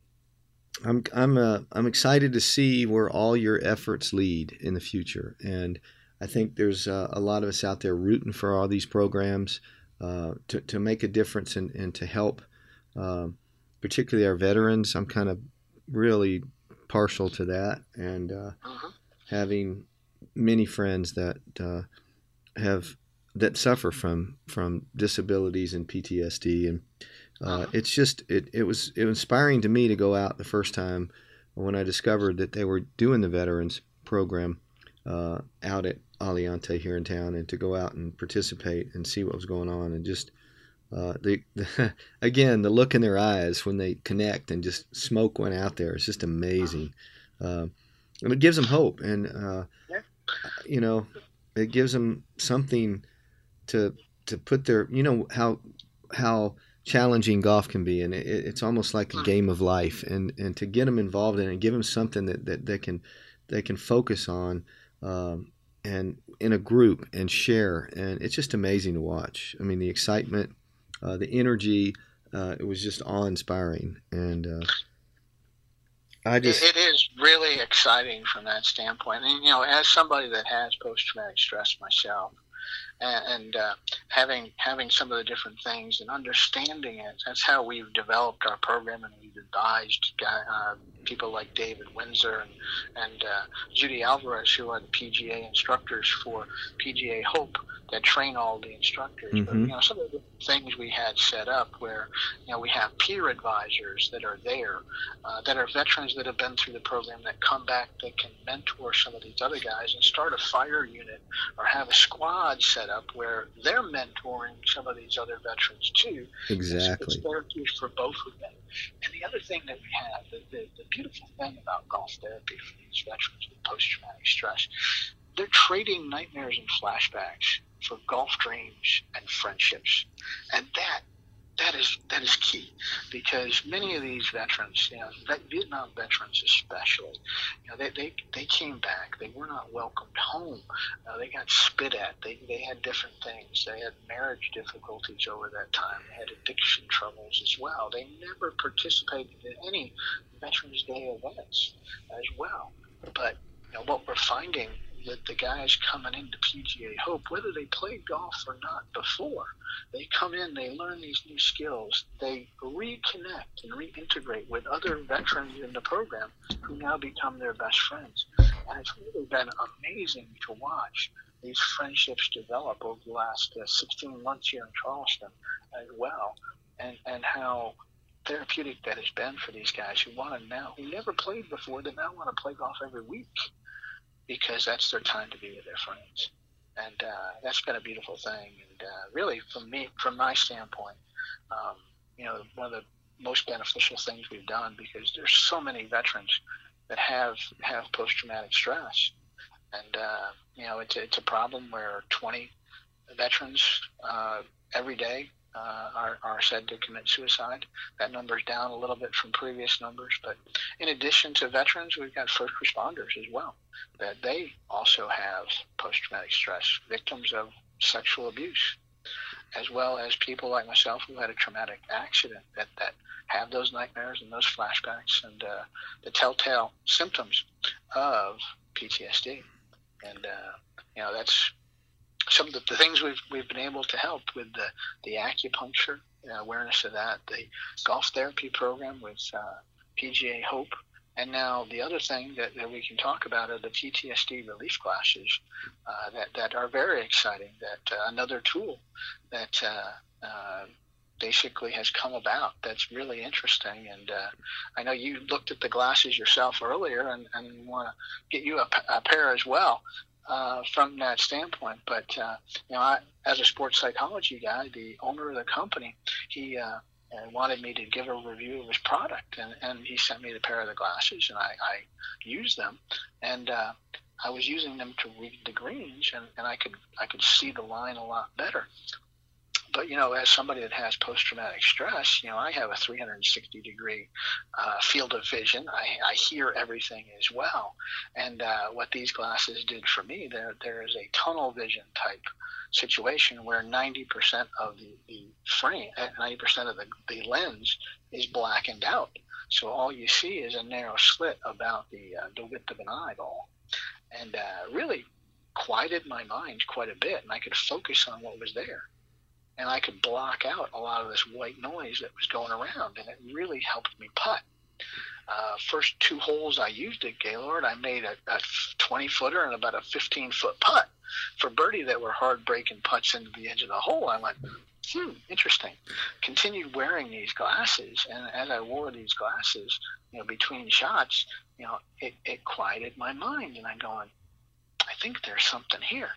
I'm, I'm, uh, I'm excited to see where all your efforts lead in the future, and I think there's uh, a lot of us out there rooting for all these programs uh, to to make a difference and, and to help, uh, particularly our veterans. I'm kind of really partial to that, and uh, uh-huh. having many friends that uh, have that suffer from from disabilities and P T S D, and uh, uh-huh. it's just it it was it was inspiring to me to go out the first time when I discovered that they were doing the veterans program uh, out at Aliante here in town, and to go out and participate and see what was going on, and just Uh, the, the again, the look in their eyes when they connect and just smoke went out there. It's just amazing. Uh, and it gives them hope. And, uh, yeah. you know, it gives them something to to put their, you know, how how challenging golf can be. And it, it's almost like a game of life. And, and to get them involved in it and give them something that, that they, can, they can focus on um, and in a group and share. And it's just amazing to watch. I mean, the excitement, Uh, the energy, uh, it was just awe-inspiring, and uh, I just... It, it is really exciting from that standpoint. And, you know, as somebody that has post-traumatic stress myself, and, and uh, having having some of the different things and understanding it, that's how we've developed our program, and we've advised uh, people like David Windsor and, and uh, Judy Alvarez, who are the P G A instructors for P G A Hope, that train all the instructors. Mm-hmm. But, you know, some of the things we had set up where, you know, we have peer advisors that are there, uh, that are veterans that have been through the program, that come back, that can mentor some of these other guys and start a fire unit or have a squad set up where they're mentoring some of these other veterans too. Exactly. It's, it's therapy for both of them. And the other thing that we have, the, the, the beautiful thing about golf therapy for these veterans with post-traumatic stress, they're trading nightmares and flashbacks for golf dreams and friendships. And that that is that is key, because many of these veterans, you know, Vietnam veterans especially, you know, they, they, they came back. They were not welcomed home. Uh, they got spit at. They, they had different things. They had marriage difficulties over that time. They had addiction troubles as well. They never participated in any Veterans Day events as well. But, you know, what we're finding, that the guys coming into P G A Hope, whether they played golf or not before, they come in, they learn these new skills, they reconnect and reintegrate with other veterans in the program who now become their best friends. And it's really been amazing to watch these friendships develop over the last uh, sixteen months here in Charleston as well, and, and how therapeutic that has been for these guys who want to now, who never played before, that now want to play golf every week, because that's their time to be with their friends. And uh, that's been a beautiful thing. And uh, really, from me, from my standpoint, um, you know, one of the most beneficial things we've done, because there's so many veterans that have, have post-traumatic stress. And, uh, you know, it's, it's a problem where twenty veterans uh, every day uh, are, are said to commit suicide. That number's down a little bit from previous numbers. But in addition to veterans, we've got first responders as well, that they also have post-traumatic stress, victims of sexual abuse, as well as people like myself who had a traumatic accident that, that have those nightmares and those flashbacks and uh, the telltale symptoms of P T S D. And, uh, you know, that's some of the, the things we've we've been able to help with the, the acupuncture, uh, awareness of that, the golf therapy program with uh, P G A Hope. And now the other thing that, that we can talk about are the P T S D relief classes uh, that, that are very exciting, that uh, another tool that uh, uh, basically has come about that's really interesting. And uh, I know you looked at the glasses yourself earlier and, and want to get you a, a pair as well uh, from that standpoint. But, uh, you know, I, as a sports psychology guy, the owner of the company, he uh, and wanted me to give a review of his product, and, and he sent me the pair of the glasses, and I, I used them, and uh, I was using them to read the greens, and, and I could I could see the line a lot better. But, you know, as somebody that has post-traumatic stress, you know, I have a three hundred sixty degree uh, field of vision. I, I hear everything as well. And uh, what these glasses did for me, there there is a tunnel vision type situation where ninety percent of the, the frame, ninety percent of the, the lens is blackened out. So all you see is a narrow slit about the, uh, the width of an eyeball. And uh, really quieted my mind quite a bit, and I could focus on what was there. And I could block out a lot of this white noise that was going around, and it really helped me putt. Uh, first two holes I used at Gaylord, I made a, a twenty-footer and about a fifteen-foot putt for birdie that were hard-breaking putts into the edge of the hole. I went, hmm, interesting. Continued wearing these glasses, and as I wore these glasses, you know, between shots, you know, it, it quieted my mind, and I'm going, I think there's something here.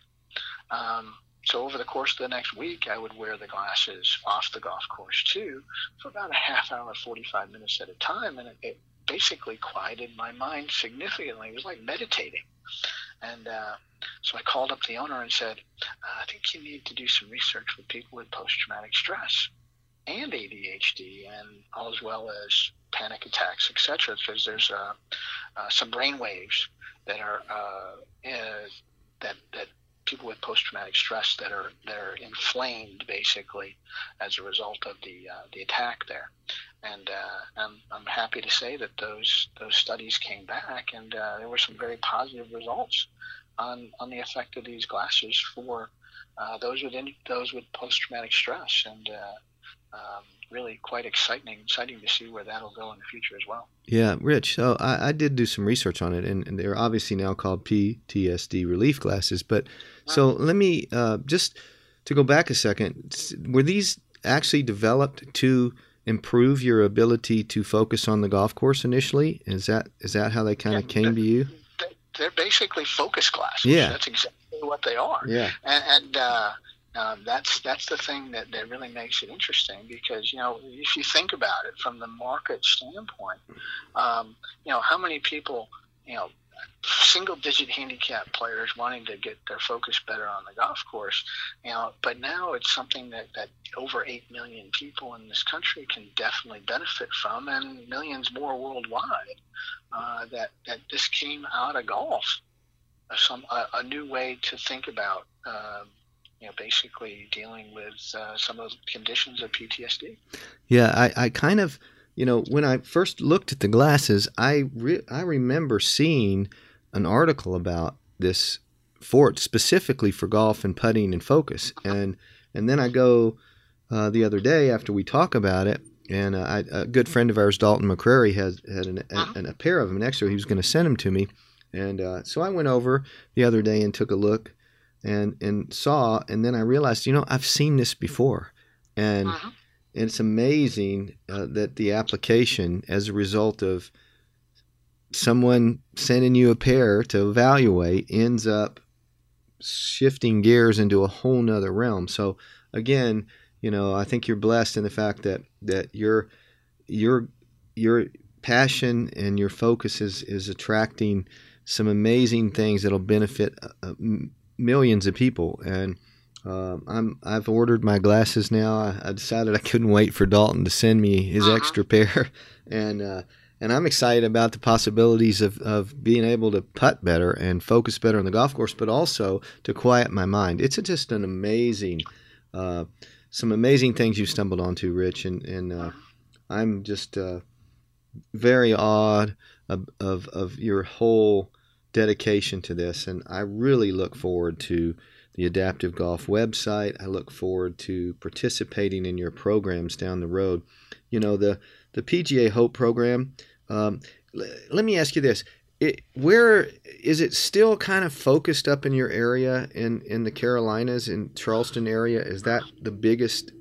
Um, So over the course of the next week, I would wear the glasses off the golf course too for about a half hour, forty-five minutes at a time, and it, it basically quieted my mind significantly. It was like meditating. And uh, so I called up the owner and said, I think you need to do some research with people with post-traumatic stress and A D H D, and as well as panic attacks, et cetera, because there's uh, uh, some brain waves that are uh, uh, that that people with post-traumatic stress that are that are inflamed basically as a result of the uh, the attack there. And uh, I'm I'm happy to say that those those studies came back, and uh, there were some very positive results on on the effect of these glasses for uh, those with in, those with post-traumatic stress, and uh, um, really quite exciting exciting to see where that'll go in the future as well. Yeah, Rich. So I, I did do some research on it, and, and they're obviously now called P T S D relief glasses. But so let me uh, just to go back a second. Were these actually developed to improve your ability to focus on the golf course initially? Is that is that how they kind of yeah, came to you? They're basically focus glasses. Yeah, that's exactly what they are. Yeah, and, and uh, um, that's that's the thing that, that really makes it interesting, because, you know, if you think about it from the market standpoint, um, you know, how many people, you know, single-digit handicap players wanting to get their focus better on the golf course, you know, but now it's something that, that over eight million people in this country can definitely benefit from, and millions more worldwide, uh, that, that this came out of golf, some a, a new way to think about, uh, you know, basically dealing with uh, some of the conditions of P T S D. Yeah, I, I kind of, you know, when I first looked at the glasses, I re- I remember seeing an article about this for specifically for golf and putting and focus, and and then I go uh, the other day after we talk about it, and uh, I, a good friend of ours, Dalton McCrary, has had an, an, a pair of them next to him. He was going to send them to me, and uh, so I went over the other day and took a look, and and saw, and then I realized, you know, I've seen this before, and. Uh-huh. And it's amazing uh, that the application, as a result of someone sending you a pair to evaluate, ends up shifting gears into a whole nother realm. So again, you know, I think you're blessed in the fact that, that your your your passion and your focus is, is attracting some amazing things that'll benefit uh, millions of people. And Um, I'm I've ordered my glasses now. I, I decided I couldn't wait for Dalton to send me his uh-huh. extra pair, and uh, and I'm excited about the possibilities of, of being able to putt better and focus better on the golf course, but also to quiet my mind. It's a, just an amazing, uh, some amazing things you stumbled onto, Rich, and and uh, I'm just uh, very awed of, of of your whole dedication to this, and I really look forward to the Adaptive Golf website. I look forward to participating in your programs down the road. You know, the the P G A Hope program. Um, l- let me ask you this: it, where is it still kind of focused up in your area in in the Carolinas, in Charleston area? Is that the biggest?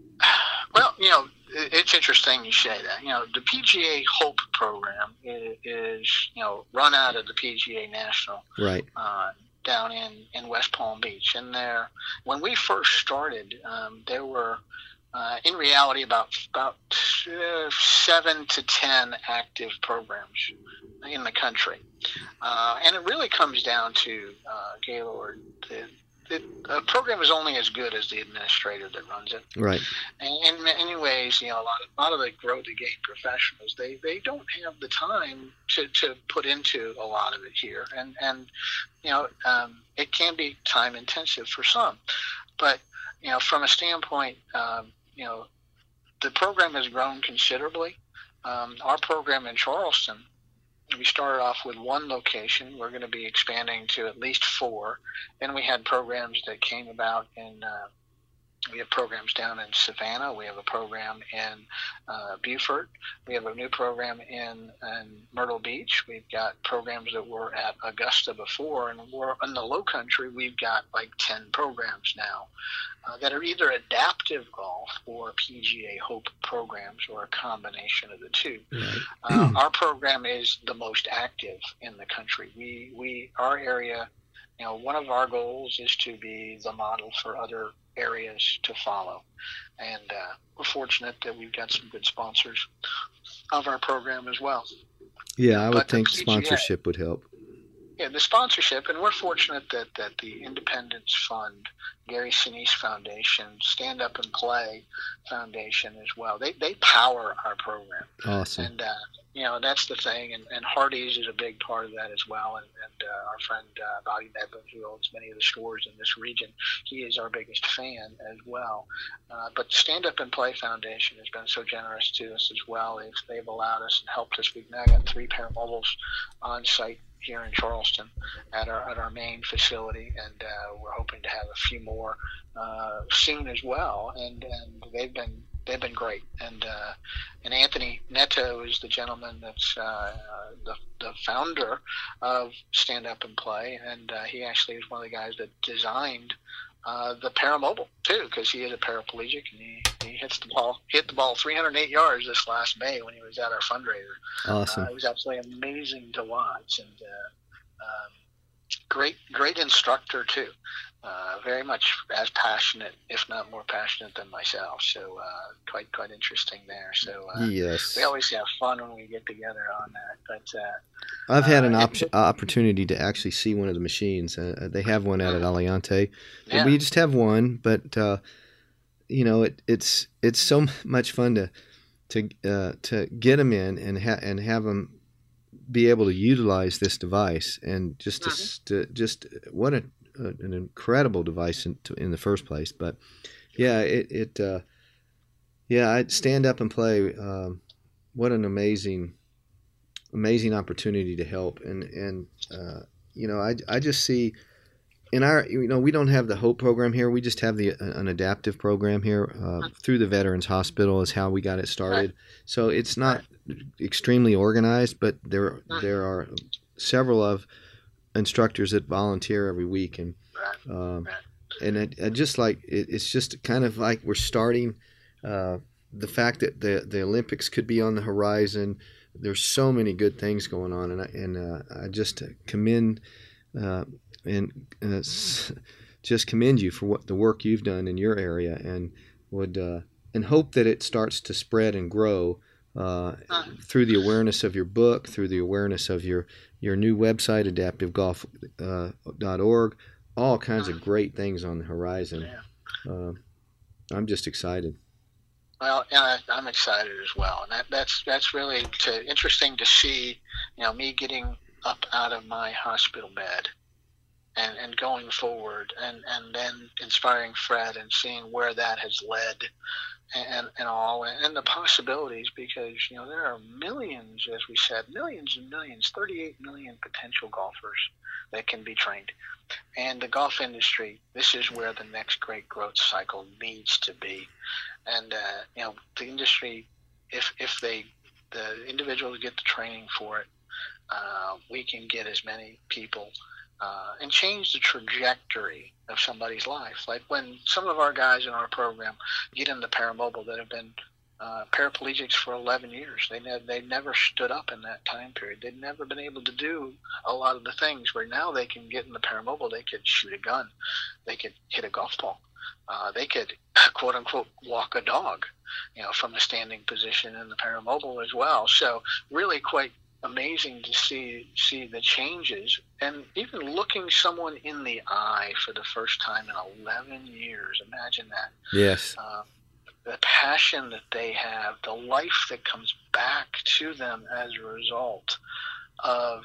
Well, you know, it's interesting you say that. You know, the P G A Hope program is, is you know run out of the P G A National. Right. Uh, down in, in West Palm Beach. And there, when we first started, um, there were, uh, in reality, about about uh, seven to ten active programs in the country. Uh, and it really comes down to, uh, Gaylord, the, the, the program is only as good as the administrator that runs it. Right. And in many ways, you know, a lot of, a lot of the grow the game professionals, they, they don't have the time to, to put into a lot of it here. And, and you know, um, it can be time intensive for some. But, you know, from a standpoint, um, you know, the program has grown considerably. Um, our program in Charleston, we started off with one location. We're going to be expanding to at least four. And we had programs that came about in, uh, we have programs down in Savannah. We have a program in uh, Beaufort. We have a new program in, in Myrtle Beach. We've got programs that were at Augusta before. And we're in the Low Country, we've got like ten programs now uh, that are either adaptive golf or P G A Hope programs, or a combination of the two. Right. Uh, our program is the most active in the country. We, we, our area, you know, one of our goals is to be the model for other areas to follow. And uh, we're fortunate that we've got some good sponsors of our program as well. Yeah, I would But the think P G A sponsorship would help. Yeah, the sponsorship, and we're fortunate that, that the Independence Fund, Gary Sinise Foundation, Stand Up and Play Foundation as well, they they power our program. Awesome. And, uh, you know, that's the thing, and, and Hardee's is a big part of that as well, and, and uh, our friend uh, Bobby Medlin, who owns many of the stores in this region, he is our biggest fan as well. Uh, but Stand Up and Play Foundation has been so generous to us as well. They've, they've allowed us and helped us. We've now got three paramobiles on site here in Charleston at our at our main facility, and uh, we're hoping to have a few more uh, soon as well. And and they've been they've been great. And uh, and Anthony Neto is the gentleman that's uh, uh, the the founder of Stand Up and Play, and uh, he actually is one of the guys that designed uh, the Paramobile too, because he is a paraplegic, and he, he hits the ball hit the ball three hundred eight yards this last May when he was at our fundraiser. Awesome. Uh, it was absolutely amazing to watch, and uh, um, great great instructor too. Uh, very much as passionate, if not more passionate than myself. So uh, quite quite interesting there. So uh, yes, we always have fun when we get together on that. But uh, I've had an uh, op- opportunity to actually see one of the machines. Uh, they have one out at Aliante. Yeah. We just have one, but uh, you know, it, it's it's so much fun to to uh, to get them in and ha- and have them be able to utilize this device, and just to, Mm-hmm. to just what a an incredible device in, to, in the first place. But yeah, it, it uh, yeah, I'd Stand Up and Play. Um, what an amazing, amazing opportunity to help. And, and uh, you know, I, I just see in our, you know, we don't have the Hope program here. We just have the an adaptive program here uh, through the Veterans Hospital is how we got it started. So it's not extremely organized, but there, there are several of instructors that volunteer every week, and um, and it, I just like it, it's just kind of like we're starting. Uh, the fact that the the Olympics could be on the horizon, there's so many good things going on, and I, and uh, I just commend uh, and uh, just commend you for what the work you've done in your area, and would uh, and hope that it starts to spread and grow. Uh, through the awareness of your book, through the awareness of your, your new website, adaptive golf dot org, all kinds of great things on the horizon. Yeah. Uh, I'm just excited. Well, and I, I'm excited as well, and that, that's that's really to, interesting to see. You know, me getting up out of my hospital bed and, and going forward, and, and then inspiring Fred and seeing where that has led, and and all, and the possibilities, because you know there are millions, as we said, millions and millions, thirty-eight million potential golfers that can be trained. And the golf industry, this is where the next great growth cycle needs to be. And, uh, you know, the industry, if if they, the individuals get the training for it, uh, we can get as many people uh, and change the trajectory of somebody's life. Like when some of our guys in our program get into paramobile that have been Uh, paraplegics for eleven years. They ne- they never stood up in that time period. They'd never been able to do a lot of the things where now they can get in the paramobile. They could shoot a gun. They could hit a golf ball. Uh, they could, quote unquote, walk a dog, you know, from a standing position in the paramobile as well. So really quite amazing to see see the changes, and even looking someone in the eye for the first time in eleven years. Imagine that. Yes. Uh, the passion that they have, the life that comes back to them as a result of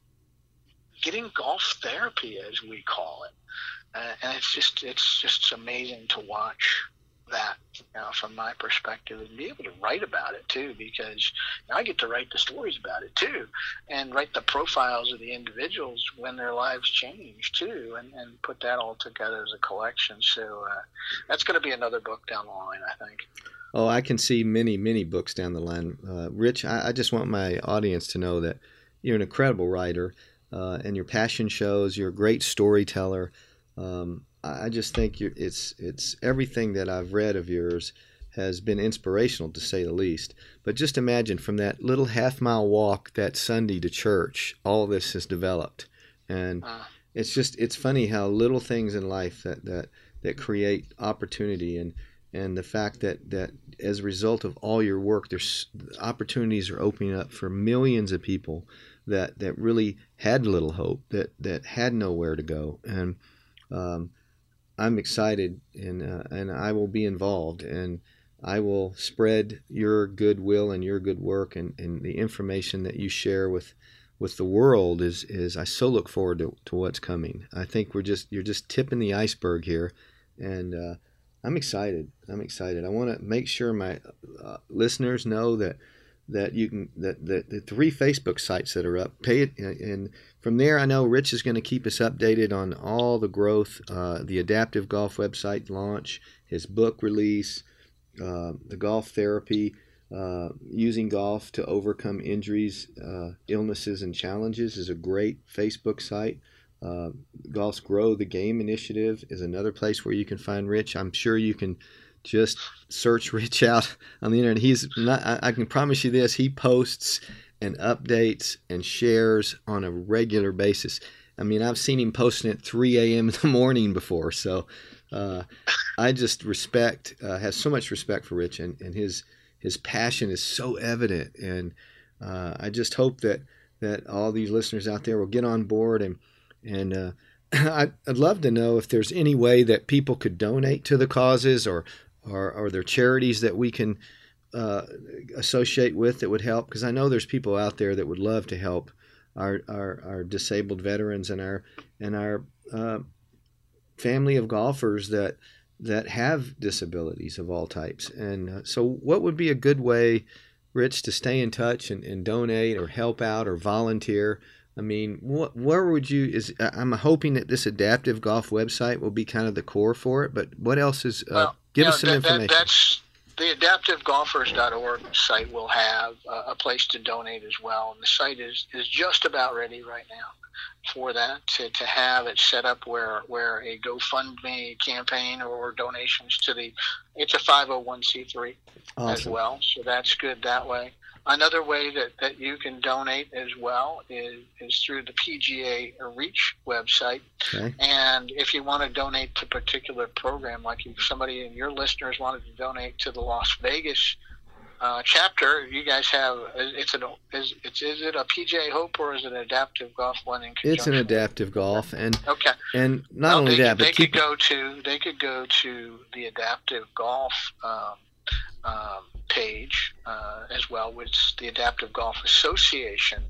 getting golf therapy, as we call it. Uh, and it's just it's just amazing to watch that, you know, from my perspective, and be able to write about it too, because you know, I get to write the stories about it too, and write the profiles of the individuals when their lives change too, and, and put that all together as a collection. So uh, that's going to be another book down the line, I think. Oh, I can see many, many books down the line. Uh, Rich, I, I just want my audience to know that you're an incredible writer, uh, and your passion shows. You're a great storyteller. Um, I just think you're, it's it's everything that I've read of yours has been inspirational, to say the least. But just imagine, from that little half-mile walk that Sunday to church, all this has developed. And Uh, it's just it's funny how little things in life that, that, that create opportunity, and and the fact that, that as a result of all your work, there's opportunities are opening up for millions of people that, that really had little hope, that, that had nowhere to go. And um, I'm excited, and uh, and I will be involved, and I will spread your goodwill and your good work, and, and the information that you share with with the world is is I so look forward to, to what's coming. I think we're just you're just tipping the iceberg here, and uh, I'm excited. I'm excited. I want to make sure my uh, listeners know that that you can that, that the three Facebook sites that are up, pay it, and from there I know Rich is going to keep us updated on all the growth, uh, the Adaptive Golf website launch, his book release, uh, the golf therapy, uh, using golf to overcome injuries, uh, illnesses, and challenges is a great Facebook site. Uh, Golf's Grow the Game initiative is another place where you can find Rich. I'm sure you can just search Rich out on the internet. He's not, I, I can promise you this, he posts and updates and shares on a regular basis. I mean, I've seen him posting at three a.m. in the morning before. So uh, I just respect, uh, have so much respect for Rich, and, and his his passion is so evident. And uh, I just hope that, that all these listeners out there will get on board. And, and uh, I'd, I'd love to know if there's any way that people could donate to the causes, or or, or there charities that we can uh, associate with that would help, because I know there's people out there that would love to help our our, our disabled veterans and our and our uh, family of golfers that that have disabilities of all types. And uh, so what would be a good way, Rich, to stay in touch and, and donate or help out or volunteer? I mean, what, where would you, is, I'm hoping that this Adaptive Golf website will be kind of the core for it, but what else is, uh, well, give you us know, some that, information. That, that's, the adaptive golfers dot org site will have uh, a place to donate as well. And the site is, is just about ready right now for that, to, to have it set up where, where a GoFundMe campaign or donations to the, it's a five oh one c three Awesome. as well. So that's good that way. Another way that, that you can donate as well is, is through the P G A Reach website. Okay. And if you want to donate to a particular program, like if somebody in your listeners wanted to donate to the Las Vegas uh, chapter, you guys have, it's an, is, it's, is it a P G A Hope or is it an adaptive golf one in conjunction? It's an adaptive golf, and okay, and not well, only they, that, but they keep, could go to they could go to the adaptive golf um, um, page uh, as well, which is the Adaptive Golf Association,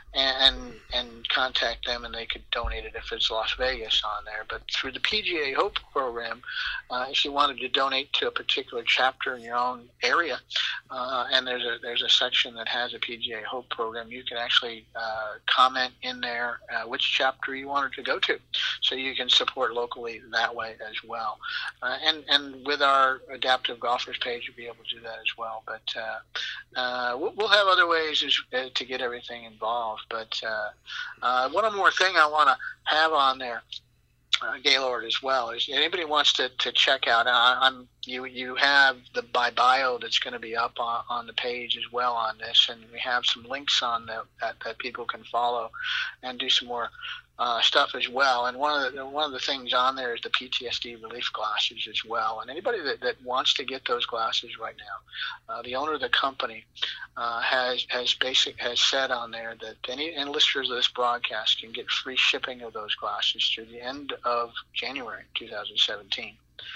and and contact them, and they could donate it if it's Las Vegas on there. But through the P G A Hope program, uh, if you wanted to donate to a particular chapter in your own area, uh, and there's a there's a section that has a P G A Hope program, you can actually uh, comment in there uh, which chapter you wanted to go to, so you can support locally that way as well. Uh, and and with our Adaptive Golfers page, you'll be able to do that as well. But uh, uh, we'll, we'll have other ways as, uh, to get everything involved. But uh, uh, one more thing I want to have on there, uh, Gaylord, as well, is anybody wants to, to check out. I, I'm you you have the my bio that's going to be up on, on the page as well on this, and we have some links on the, that that people can follow and do some more uh, stuff as well. And one of the one of the things on there is the P T S D relief glasses as well. And anybody that, that wants to get those glasses right now, uh, the owner of the company uh, has has basic has said on there that any, any listeners of this broadcast can get free shipping of those glasses through the end of January two thousand seventeen.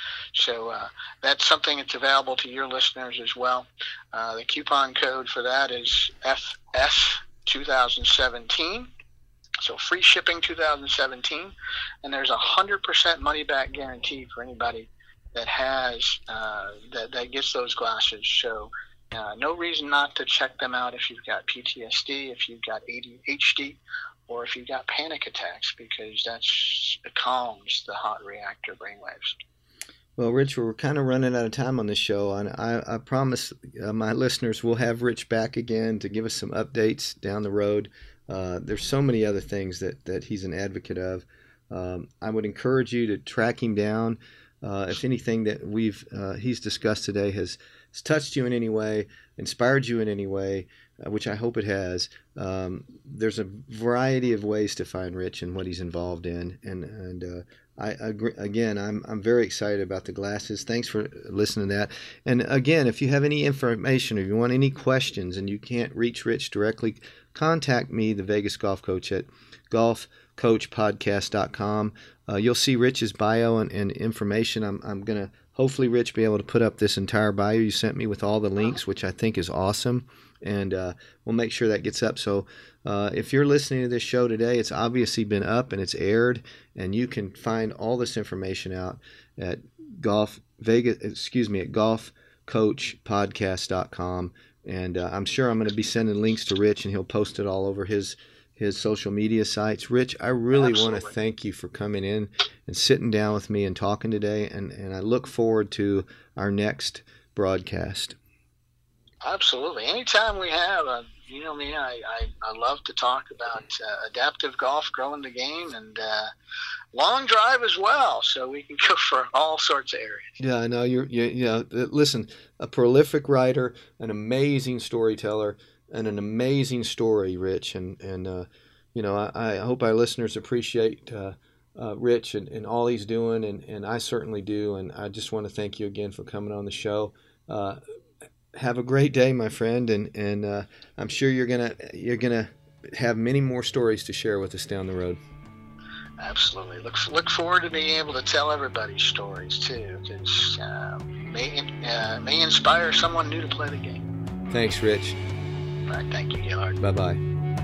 So uh, that's something that's available to your listeners as well. Uh, the coupon code for that is F S twenty seventeen. So free shipping two thousand seventeen, and there's a one hundred percent money back guarantee for anybody that has uh, that, that gets those glasses. So uh, no reason not to check them out if you've got P T S D, if you've got A D H D, or if you've got panic attacks, because that's it calms the hot reactor brainwaves. Well, Rich, we're kind of running out of time on this show, and I, I promise uh, my listeners we'll have Rich back again to give us some updates down the road. Uh, there's so many other things that, that he's an advocate of. Um, I would encourage you to track him down. Uh, if anything that we've uh, he's discussed today has, has touched you in any way, inspired you in any way, uh, which I hope it has, um, there's a variety of ways to find Rich and what he's involved in, and and uh, I agree. Again, I'm I'm very excited about the glasses. Thanks for listening to that. And again, if you have any information or you want any questions and you can't reach Rich directly, contact me, the Vegas Golf Coach, at golf coach podcast dot com. Uh, you'll see Rich's bio and, and information. I'm I'm gonna hopefully, Rich, be able to put up this entire bio you sent me with all the links, which I think is awesome. And uh, we'll make sure that gets up. So uh, if you're listening to this show today, it's obviously been up and it's aired, and you can find all this information out at golf Vegas. Excuse me, at golf coach podcast dot com. And uh, I'm sure I'm going to be sending links to Rich, and he'll post it all over his his social media sites. Rich, I really want to thank you for coming in and sitting down with me and talking today, and, and I look forward to our next broadcast. Absolutely. Anytime we have, uh, you know me, I, I, I love to talk about uh, adaptive golf, growing the game, and uh, long drive as well. So we can go for all sorts of areas. Yeah, I know. You're, you, you know, listen, a prolific writer, an amazing storyteller, and an amazing story, Rich. And, and uh, you know, I, I hope our listeners appreciate uh, uh, Rich and, and all he's doing, and, and I certainly do. And I just want to thank you again for coming on the show. Uh, Have a great day, my friend, and and uh, I'm sure you're gonna you're gonna have many more stories to share with us down the road. Absolutely. Look look forward to being able to tell everybody's stories too, because uh, may uh, may inspire someone new to play the game. Thanks, Rich. All right, thank you, Gaylord. Bye bye.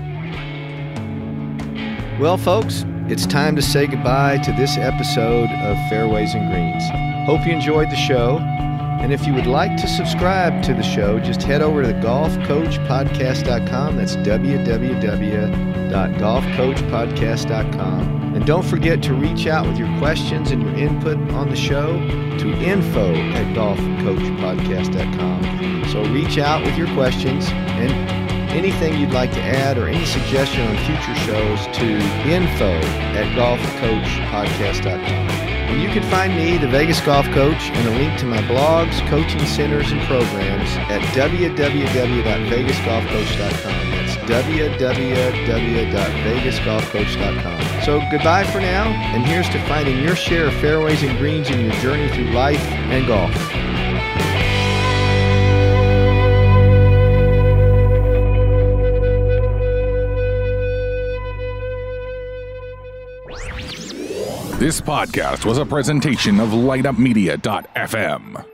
Well, folks, it's time to say goodbye to this episode of Fairways and Greens. Hope you enjoyed the show. And if you would like to subscribe to the show, just head over to the golf coach podcast dot com. That's w w w dot golf coach podcast dot com. And don't forget to reach out with your questions and your input on the show to info at golf coach podcast dot com. So reach out with your questions and anything you'd like to add or any suggestion on future shows to info at golf coach podcast dot com. And you can find me, the Vegas Golf Coach, and a link to my blogs, coaching centers, and programs at w w w dot vegas golf coach dot com. That's w w w dot vegas golf coach dot com. So goodbye for now, and here's to finding your share of fairways and greens in your journey through life and golf. This podcast was a presentation of light up media dot f m.